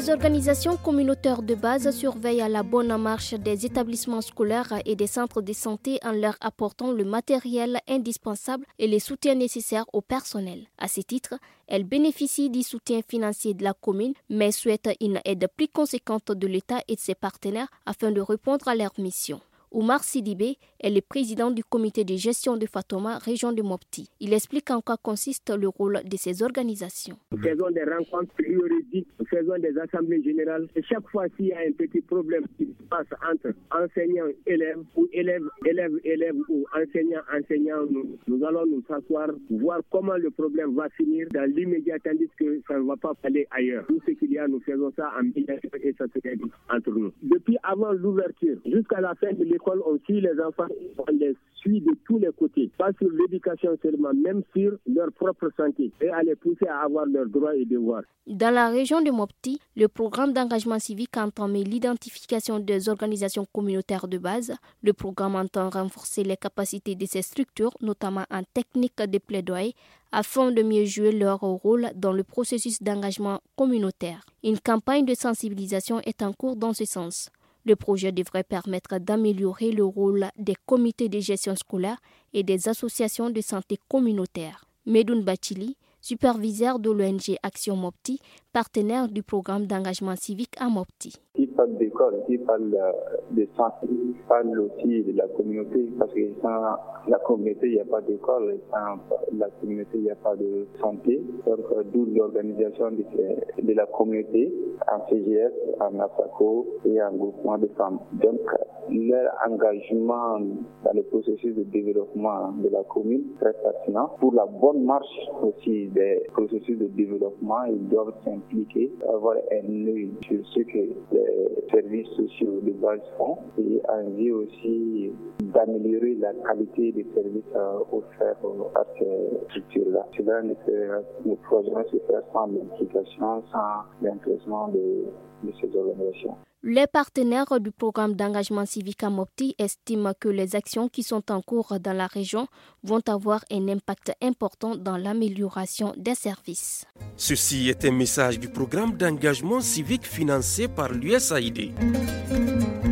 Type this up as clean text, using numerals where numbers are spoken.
Les organisations communautaires de base surveillent la bonne marche des établissements scolaires et des centres de santé en leur apportant le matériel indispensable et les soutiens nécessaires au personnel. À ce titre, elles bénéficient du soutien financier de la commune, mais souhaitent une aide plus conséquente de l'État et de ses partenaires afin de répondre à leur mission. Oumar Sidibé est le président du comité de gestion de Fatouma, région de Mopti. Il explique en quoi consiste le rôle de ces organisations. Nous faisons des rencontres périodiques, nous faisons des assemblées générales. Et chaque fois s'il y a un petit problème qui se passe entre enseignants-élèves ou élèves-élèves ou enseignants-enseignants, nous allons nous asseoir, voir comment le problème va finir dans l'immédiat, tandis que ça ne va pas aller ailleurs. Tout ce qu'il y a, nous faisons ça en médiation et ça se règle entre nous. Depuis avant l'ouverture jusqu'à la fin de l'école, on suit les enfants, on les suit de tous les côtés, pas sur l'éducation seulement, même sur leur propre santé, et à les pousser à avoir leurs droits et devoirs. Dans la région de Mopti, le programme d'engagement civique a entamé l'identification des organisations communautaires de base. Le programme entend renforcer les capacités de ces structures, notamment en technique de plaidoyer, afin de mieux jouer leur rôle dans le processus d'engagement communautaire. Une campagne de sensibilisation est en cours dans ce sens. Le projet devrait permettre d'améliorer le rôle des comités de gestion scolaire et des associations de santé communautaire. Medoun Bachili, superviseur de l'ONG Action Mopti, partenaire du programme d'engagement civique à Mopti. Qui parle d'école, qui parle de santé, qui parle aussi de la communauté, parce que sans la communauté, il n'y a pas d'école, sans la communauté, il n'y a pas de santé. Donc, d'où l'organisation de la communauté en CGS, en ASACO et en groupement de femmes. Donc, leur engagement dans le processus de développement de la commune est très pertinent. Pour la bonne marche aussi des processus de développement, ils doivent s'impliquer, avoir un œil sur ce que les services sociaux de base font et envie aussi d'améliorer la qualité des services offerts par ces structures-là. Cela ne pourra se faire sans l'implication, sans l'intéressement de ces organisations. Les partenaires du programme d'engagement civique à Mopti estiment que les actions qui sont en cours dans la région vont avoir un impact important dans l'amélioration des services. Ceci est un message du programme d'engagement civique financé par l'USAID.